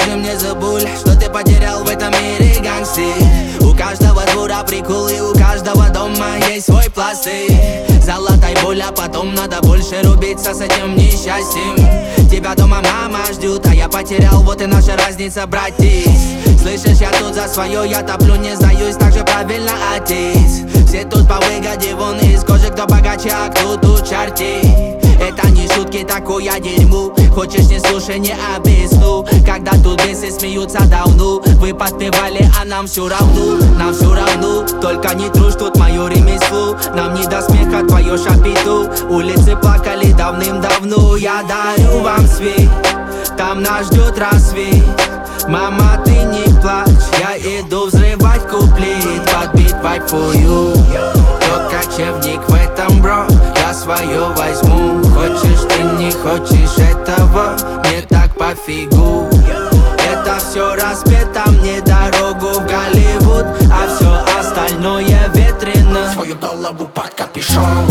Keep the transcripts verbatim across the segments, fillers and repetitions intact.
скажи мне, забуль, что ты потерял в этом мире, гангстер. У каждого двора прикол и у каждого дома есть свой пластырь. Золотай боль, а потом надо больше рубиться с этим несчастьем. Тебя дома мама ждет, а я потерял, вот и наша разница, братец. Слышишь, я тут за свое, я топлю, не сдаюсь, так же правильно, отец. Все тут по выгоде, вон из кожи, кто богаче, а кто тут черти. Это не шутки, такое дерьмо. Хочешь, не слушай, не объясню. Когда тут бесы смеются давно, вы подпевали, а нам все равно. Нам все равно, только не трушь тут мое ремесло. Нам не до смеха твое шапито. Улицы плакали давным-давно. Я дарю вам свет, там нас ждет рассвет. Мама, ты не плачь, я иду взрывать куплет. Подбить vibe for you. Кто кочевник в этом, бро, я свое возьму. Хочешь ты, не хочешь этого, мне так пофигу. Это все распето, мне дорогу в Голливуд, а все остальное ветрено. Свою голову под капюшон.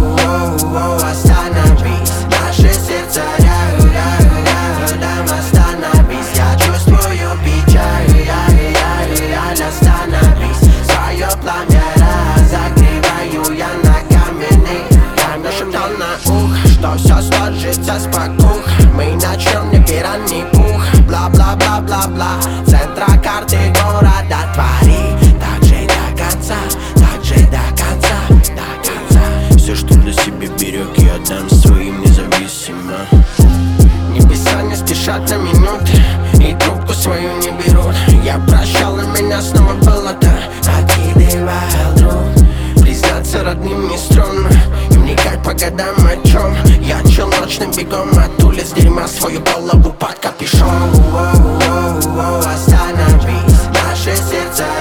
Остановись, наше сердце рядом, остановись. Я чувствую печаль, остановись. Свое пламя разогреваю я на каменный. Я нашептал на ухо, что все сложится спокух. Мы начнем, не пираньи пух. Бла-бла-бла-бла-бла. Центра карты города твори. Так же до конца, так же до конца, до конца. Все, что для себя берег, я отдам своим независимо. Небеса не спешат на минуты, и трубку свою не берут. Я прощал, и меня снова было-то откидывал друг. Признаться родным не стрёмно, им не как по годам о чем. Я челночным бегом от улиц дерьма, свою голову под капюшон. Остановись, наше сердце